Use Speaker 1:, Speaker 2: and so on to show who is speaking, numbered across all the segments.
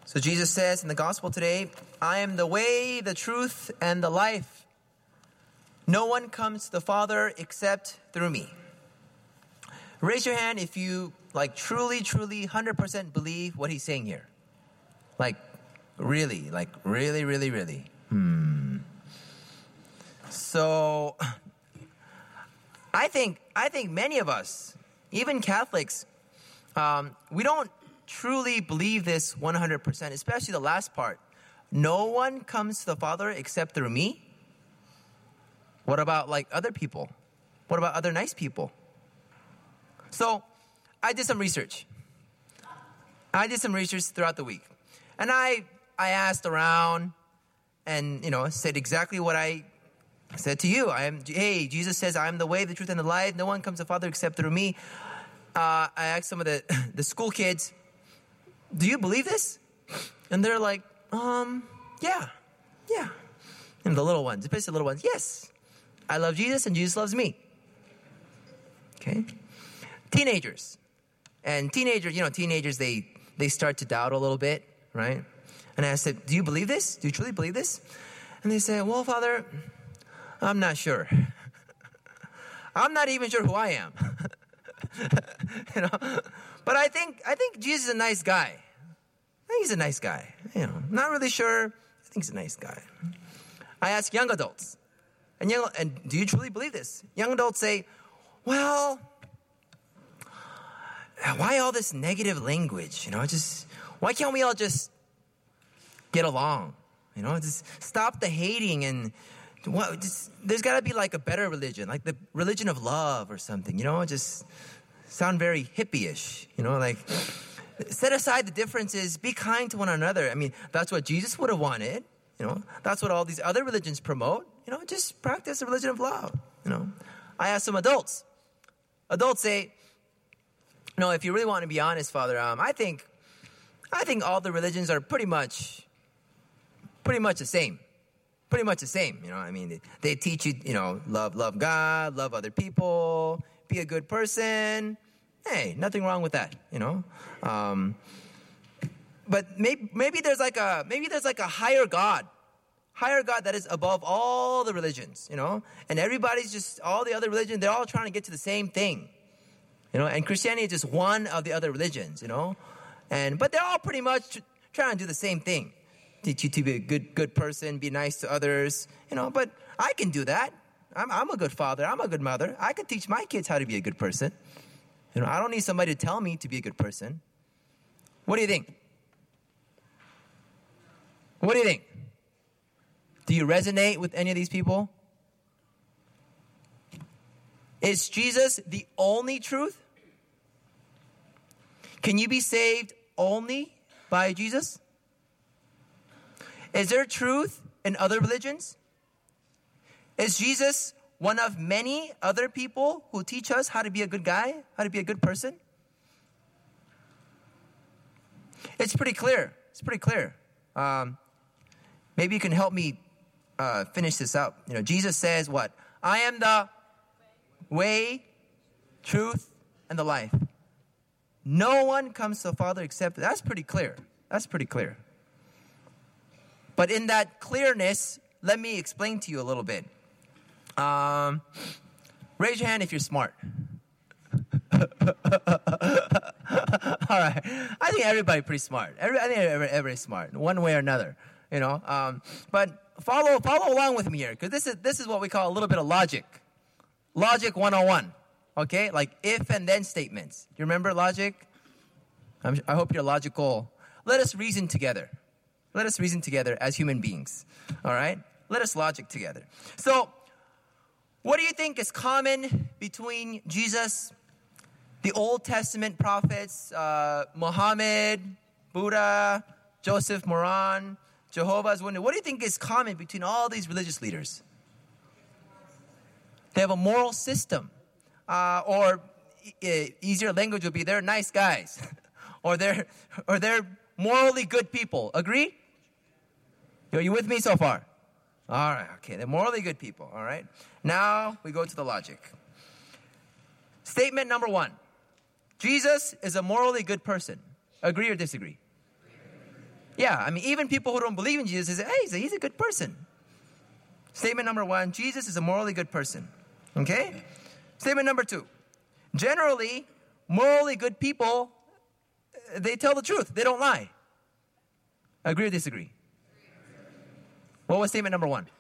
Speaker 1: So Jesus says in the gospel today, I am the way, the truth, and the life. No one comes to the Father except through me. Raise your hand if you truly 100% believe what he's saying here. Really. So I think many of us, even Catholics, we don't truly believe this 100%, especially the last part. No one comes to the Father except through me. What about other people? What about other nice people? So I did some research. Throughout the week. And I asked around and, said exactly what I said to you. Hey, Jesus says, I am the way, the truth, and the life. No one comes to the Father except through me. I asked some of the school kids, do you believe this? And they're like, yeah. And the little ones, especially the little ones, yes. I love Jesus and Jesus loves me. Okay. Teenagers. And teenagers, they start to doubt a little bit, right? And I said, do you believe this? Do you truly believe this? And they say, well, Father, I'm not sure. I'm not even sure who I am. But I think Jesus is a nice guy. I think he's a nice guy. Not really sure. I think he's a nice guy. I ask young adults, and do you truly believe this? Young adults say, well, why all this negative language? Why can't we all just get along? Just stop the hating and there's got to be a better religion, like the religion of love or something. Just sound very hippie-ish. Set aside the differences, be kind to one another. I mean, that's what Jesus would have wanted. That's what all these other religions promote. Just practice the religion of love. I asked some adults. Adults say, if you really want to be honest, Father, I think all the religions are pretty much the same. Pretty much the same. They teach you, love God, love other people, be a good person. Hey, nothing wrong with that, But maybe there's like a higher God that is above all the religions, And everybody's just, all the other religions, they're all trying to get to the same thing, And Christianity is just one of the other religions, But they're all pretty much trying to do the same thing. Teach you to be a good person, be nice to others, But I can do that. I'm a good father. I'm a good mother. I could teach my kids how to be a good person. I don't need somebody to tell me to be a good person. What do you think? What do you think? Do you resonate with any of these people? Is Jesus the only truth? Can you be saved only by Jesus? Is there truth in other religions? Is Jesus one of many other people who teach us how to be a good guy, how to be a good person? It's pretty clear. Maybe you can help me finish this up. Jesus says what? I am the way, truth, and the life. No one comes to the Father except... That's pretty clear. But in that clearness, let me explain to you a little bit. Raise your hand if you're smart. All right. I think everybody's pretty smart. I think everybody's smart, one way or another. But follow along with me here, because this is what we call a little bit of logic. Logic 101. Okay, like if and then statements. You remember logic? I hope you're logical. Let us reason together. Let us reason together as human beings. All right? Let us logic together. So, what do you think is common between Jesus, the Old Testament prophets, Muhammad, Buddha, Joseph Moran, Jehovah's Witness? What do you think is common between all these religious leaders? They have a moral system. Or easier language would be they're nice guys. or they're morally good people. Agree? Are you with me so far? All right, okay. They're morally good people, all right? Now we go to the logic. Statement number 1. Jesus is a morally good person. Agree or disagree? Yeah, I mean, even people who don't believe in Jesus say, hey, he's a good person. Statement number 1, Jesus is a morally good person. Okay? Statement number 2, generally, morally good people, they tell the truth. They don't lie. Agree or disagree? What was statement number 1?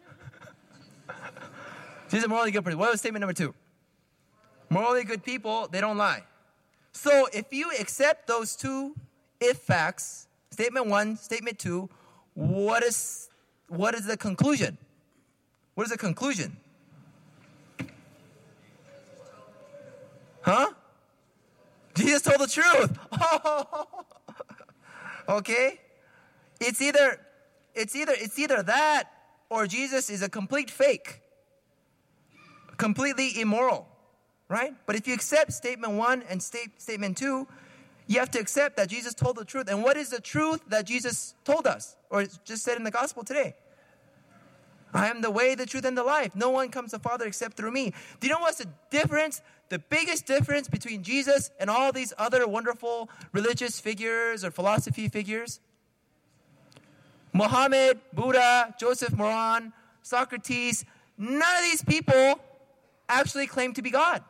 Speaker 1: Jesus is a morally good person. What was statement number 2? Morally good people, they don't lie. So if you accept those two if facts, statement 1, statement 2, what is the conclusion? What is the conclusion? Huh? Jesus told the truth. Okay? It's either that or Jesus is a complete fake. Completely immoral. Right? But if you accept statement 1 and statement 2, you have to accept that Jesus told the truth. And what is the truth that Jesus told us? Or just said in the gospel today? I am the way, the truth, and the life. No one comes to the Father except through me. Do you know what's the difference? The biggest difference between Jesus and all these other wonderful religious figures or philosophy figures? Muhammad, Buddha, Joseph Moran, Socrates, none of these people actually claim to be God.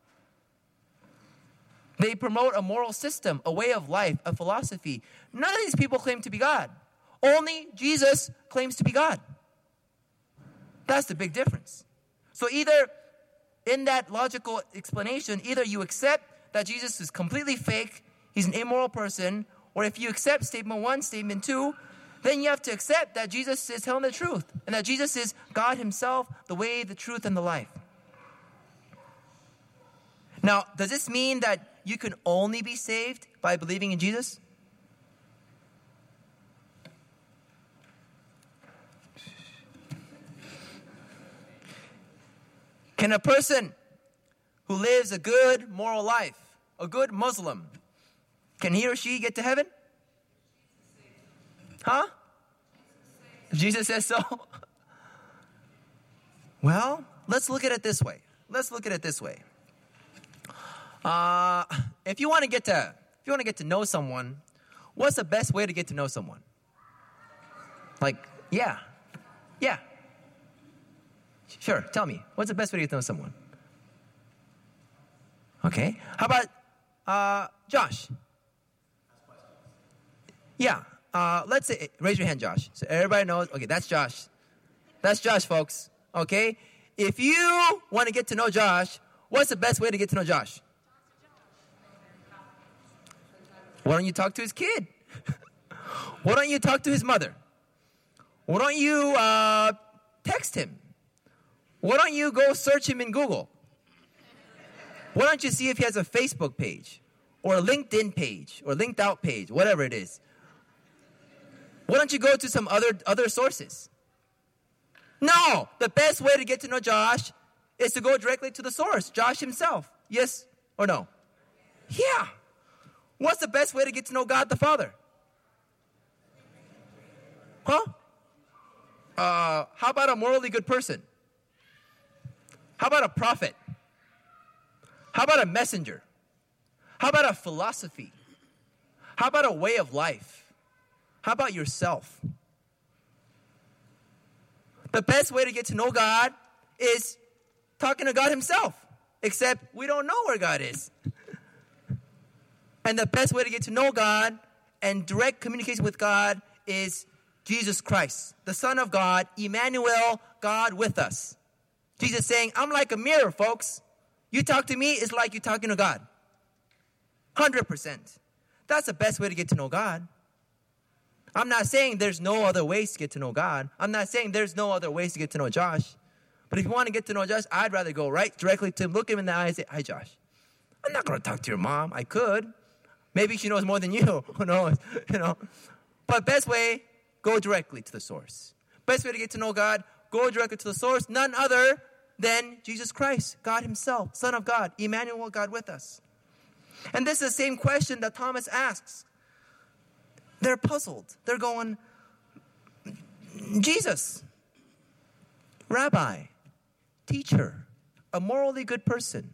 Speaker 1: They promote a moral system, a way of life, a philosophy. None of these people claim to be God. Only Jesus claims to be God. That's the big difference. So either in that logical explanation, either you accept that Jesus is completely fake, he's an immoral person, or if you accept statement 1, statement 2, then you have to accept that Jesus is telling the truth and that Jesus is God himself, the way, the truth, and the life. Now, does this mean that you can only be saved by believing in Jesus? Can a person who lives a good moral life, a good Muslim, can he or she get to heaven? Huh? Jesus says so. Well, let's look at it this way. If you want to get to know someone, what's the best way to get to know someone? Yeah. Sure, tell me. What's the best way to get to know someone? Okay. How about Josh? Yeah. Let's say, raise your hand, Josh. So everybody knows. Okay, that's Josh. That's Josh, folks. Okay? If you want to get to know Josh, what's the best way to get to know Josh? Why don't you talk to his kid? Why don't you talk to his mother? Why don't you text him? Why don't you go search him in Google? Why don't you see if he has a Facebook page or a LinkedIn page or linked out page, whatever it is? Why don't you go to some other sources? No, the best way to get to know Josh is to go directly to the source, Josh himself. Yes or no? Yeah. What's the best way to get to know God the Father? Huh? How about a morally good person? How about a prophet? How about a messenger? How about a philosophy? How about a way of life? How about yourself? The best way to get to know God is talking to God himself, except we don't know where God is. And the best way to get to know God and direct communication with God is Jesus Christ, the Son of God, Emmanuel, God with us. Jesus saying, I'm like a mirror, folks. You talk to me, it's like you're talking to God. 100%. That's the best way to get to know God. I'm not saying there's no other ways to get to know God. I'm not saying there's no other ways to get to know Josh. But if you want to get to know Josh, I'd rather go right directly to him, look him in the eye and say, hi, Josh. I'm not going to talk to your mom. I could. Maybe she knows more than you. Who knows? But best way, go directly to the source. Best way to get to know God, go directly to the source. None other than Jesus Christ, God himself, Son of God, Emmanuel, God with us. And this is the same question that Thomas asks. They're puzzled. They're going, Jesus, Rabbi, teacher, a morally good person.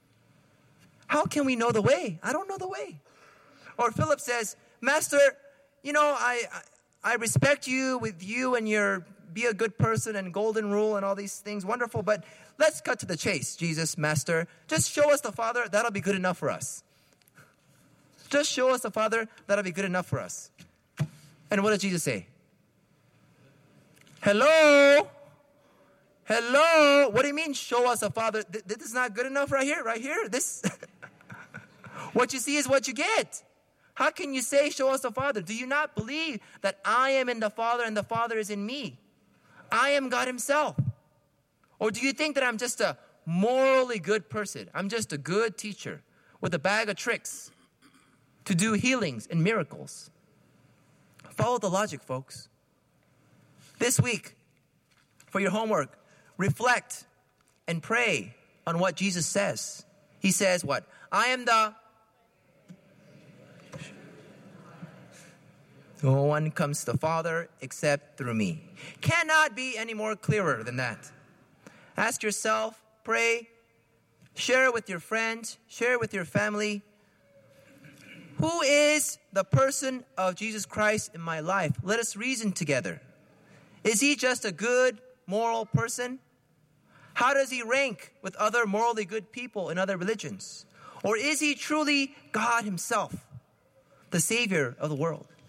Speaker 1: How can we know the way? I don't know the way. Or Philip says, Master, I respect you with you and your be a good person and golden rule and all these things. Wonderful. But let's cut to the chase, Jesus, Master. Just show us the Father. That'll be good enough for us. Just show us the Father. That'll be good enough for us. And what does Jesus say? Hello? Hello? What do you mean, show us the Father? This is not good enough right here? Right here? This, what you see is what you get. How can you say, show us the Father? Do you not believe that I am in the Father and the Father is in me? I am God himself. Or do you think that I'm just a morally good person? I'm just a good teacher with a bag of tricks to do healings and miracles. Follow the logic, folks. This week, for your homework, reflect and pray on what Jesus says. He says what? I am the... No one comes to the Father except through me. Cannot be any more clearer than that. Ask yourself, pray, share it with your friends, share it with your family. Who is the person of Jesus Christ in my life? Let us reason together. Is he just a good, moral person? How does he rank with other morally good people in other religions? Or is he truly God himself, the Savior of the world?